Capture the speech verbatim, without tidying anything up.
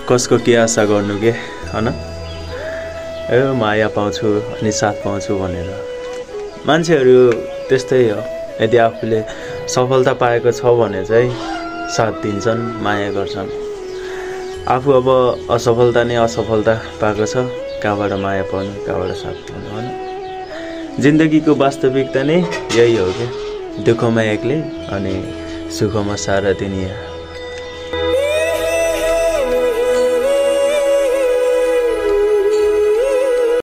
कसको के आशा गर्नु के हैन ए माया पाउँछु अनि साथ पाउँछु भनेर मान्छेहरू त्यस्तै हो यदि आफूले सफलता पाएको छ भने चाहिँ साथ दिन्छन् माया गर्छन् आफू अब असफलता नै असफलता पाएको छ कहाँबाट माया पाउनु कहाँबाट साथ पाउनु हैन जिन्दगीको वास्तविकता नै यही हो के दुःखमा एक्लै अनि सुखमा सारा दुनिया